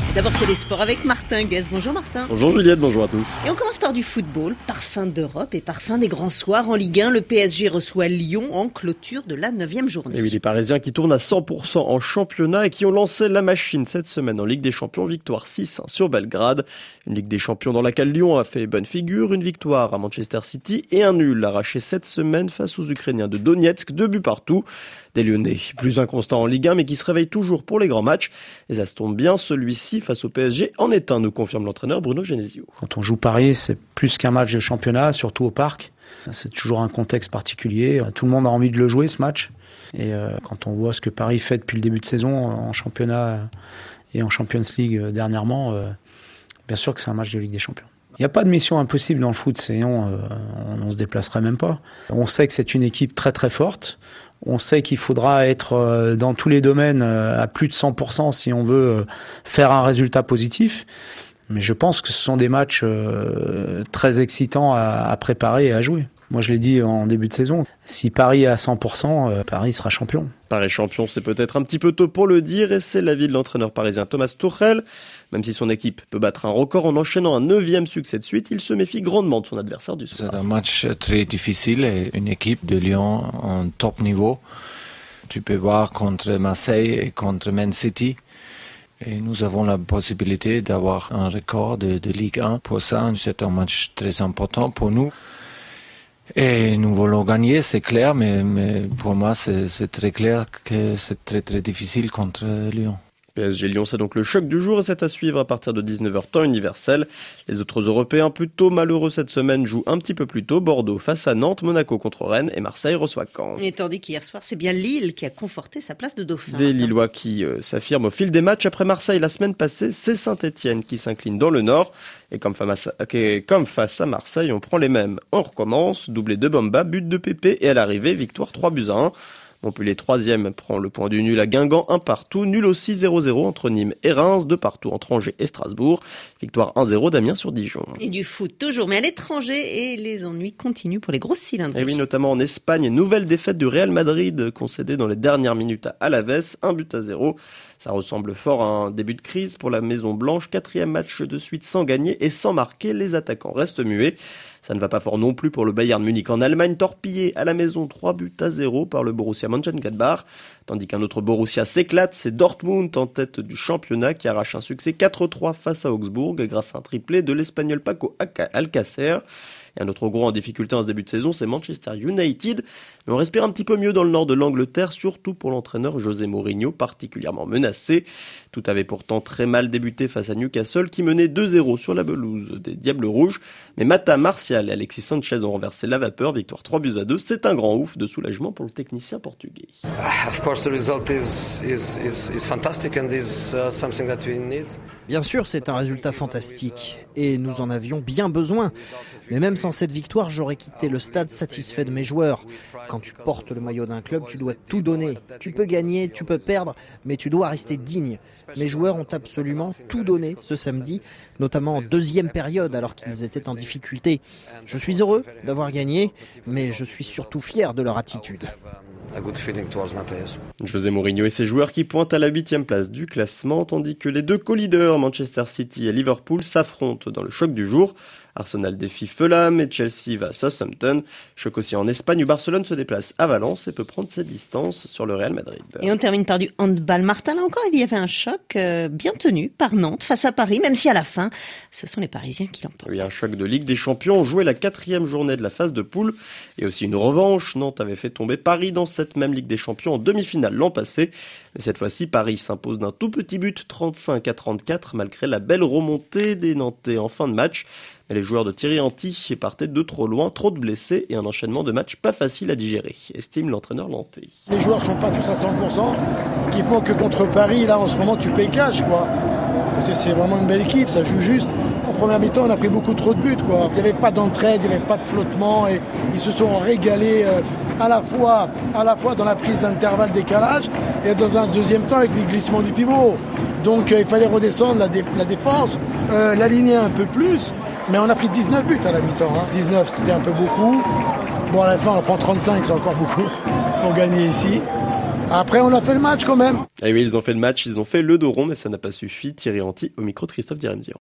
D'abord, c'est les sports avec Martin Guez. Bonjour Martin. Bonjour Juliette, bonjour à tous. Et on commence par du football, parfum d'Europe et parfum des grands soirs. En Ligue 1, le PSG reçoit Lyon en clôture de la 9e journée. Et oui, les Parisiens qui tournent à 100% en championnat et qui ont lancé la machine cette semaine en Ligue des Champions. Victoire 6-1 sur Belgrade. Une Ligue des Champions dans laquelle Lyon a fait bonne figure. Une victoire à Manchester City et un nul arraché cette semaine face aux Ukrainiens de Donetsk. 2 buts partout. Des Lyonnais plus inconstants en Ligue 1 mais qui se réveillent toujours pour les grands matchs. Et ça se tombe bien, celui-ci face au PSG en est un, nous confirme l'entraîneur Bruno Genesio. Quand on joue Paris, c'est plus qu'un match de championnat, surtout au Parc. C'est toujours un contexte particulier. Tout le monde a envie de le jouer, ce match. Et quand on voit ce que Paris fait depuis le début de saison en championnat et en Champions League dernièrement, bien sûr que c'est un match de Ligue des Champions. Il n'y a pas de mission impossible dans le foot, sinon on ne se déplacerait même pas. On sait que c'est une équipe très très forte. On sait qu'il faudra être dans tous les domaines à plus de 100% si on veut faire un résultat positif. Mais je pense que ce sont des matchs très excitants à préparer et à jouer. Moi, je l'ai dit en début de saison, si Paris est à 100%, Paris sera champion. Paris champion, c'est peut-être un petit peu tôt pour le dire, et c'est l'avis de l'entraîneur parisien Thomas Tuchel. Même si son équipe peut battre un record en enchaînant un 9e succès de suite, il se méfie grandement de son adversaire du soir. C'est un match très difficile et une équipe de Lyon en top niveau. Tu peux voir contre Marseille et contre Man City. Et nous avons la possibilité d'avoir un record de Ligue 1. Pour ça, c'est un match très important pour nous. Et nous voulons gagner, c'est clair, mais pour moi, c'est très clair que c'est très très difficile contre Lyon. PSG Lyon, c'est donc le choc du jour et c'est à suivre à partir de 19h temps universel. Les autres Européens plutôt malheureux cette semaine jouent un petit peu plus tôt. Bordeaux face à Nantes, Monaco contre Rennes et Marseille reçoit Caen. Et tandis qu'hier soir, c'est bien Lille qui a conforté sa place de dauphin. Des Lillois qui s'affirment au fil des matchs. Après Marseille la semaine passée, c'est Saint-Etienne qui s'incline dans le Nord. Et comme face à Marseille, on prend les mêmes. On recommence, doublé de Bamba, but de Pépé et à l'arrivée, victoire 3-1. Montpellier 3e prend le point du nul à Guingamp, 1 partout. Nul aussi 0-0 entre Nîmes et Reims, 2 partout entre Angers et Strasbourg. Victoire 1-0 d'Amiens sur Dijon. Et du foot toujours, mais à l'étranger, et les ennuis continuent pour les grosses cylindres. Et oui, notamment en Espagne, nouvelle défaite du Real Madrid concédée dans les dernières minutes à Alaves, 1-0. Ça ressemble fort à un début de crise pour la Maison Blanche. 4e match de suite sans gagner et sans marquer, les attaquants restent muets. Ça ne va pas fort non plus pour le Bayern Munich en Allemagne, torpillé à la maison 3-0 par le Borussia Mönchengladbach. Tandis qu'un autre Borussia s'éclate, c'est Dortmund en tête du championnat qui arrache un succès 4-3 face à Augsbourg grâce à un triplé de l'Espagnol Paco Alcácer. Et un autre gros en difficulté en ce début de saison, c'est Manchester United. Mais on respire un petit peu mieux dans le nord de l'Angleterre, surtout pour l'entraîneur José Mourinho, particulièrement menacé. Tout avait pourtant très mal débuté face à Newcastle, qui menait 2-0 sur la pelouse des Diables Rouges. Mais Mata Martial et Alexis Sanchez ont renversé la vapeur, victoire 3-2. C'est un grand ouf de soulagement pour le technicien portugais. Bien sûr, c'est un résultat fantastique et nous en avions bien besoin. Mais même sans cette victoire, j'aurais quitté le stade satisfait de mes joueurs. Quand tu portes le maillot d'un club, tu dois tout donner. Tu peux gagner, tu peux perdre, mais tu dois rester digne. Mes joueurs ont absolument tout donné ce samedi, notamment en deuxième période alors qu'ils étaient en difficulté. Je suis heureux d'avoir gagné, mais je suis surtout fier de leur attitude. José Mourinho et ses joueurs qui pointent à la 8e place du classement, tandis que les deux co-leaders, Manchester City et Liverpool, s'affrontent dans le choc du jour. Arsenal défie Fulham et Chelsea va à Southampton. Choc aussi en Espagne où Barcelone se déplace à Valence et peut prendre ses distances sur le Real Madrid. Et on termine par du handball. Martin, là encore, il y avait un choc bien tenu par Nantes face à Paris, même si à la fin, ce sont les Parisiens qui l'emportent. Oui, un choc de Ligue des Champions. On jouait la 4e journée de la phase de poule et aussi une revanche. Nantes avait fait tomber Paris dans cette même Ligue des Champions en demi-finale l'an passé. Mais cette fois-ci, Paris s'impose d'un tout petit but 35-34 malgré la belle remontée des Nantais en fin de match. Mais les joueurs de Thierry Henty partaient de trop loin, trop de blessés et un enchaînement de matchs pas facile à digérer, estime l'entraîneur nantais. Les joueurs sont pas tous à 100%, qui font que contre Paris, là en ce moment tu payes cash quoi. Parce que c'est vraiment une belle équipe, ça joue juste. En première mi-temps, on a pris beaucoup trop de buts quoi. Il n'y avait pas d'entraide, il n'y avait pas de flottement et ils se sont régalés à la fois dans la prise d'intervalle décalage et dans un deuxième temps avec les glissements du pivot. Donc il fallait redescendre la défense, l'aligner un peu plus. Mais on a pris 19 buts à la mi-temps. 19, c'était un peu beaucoup. Bon, à la fin, on prend 35, c'est encore beaucoup pour gagner ici. Après, on a fait le match quand même. Et oui, ils ont fait le match, ils ont fait le dos rond, mais ça n'a pas suffi. Thierry Henty au micro de Christophe Diremzio.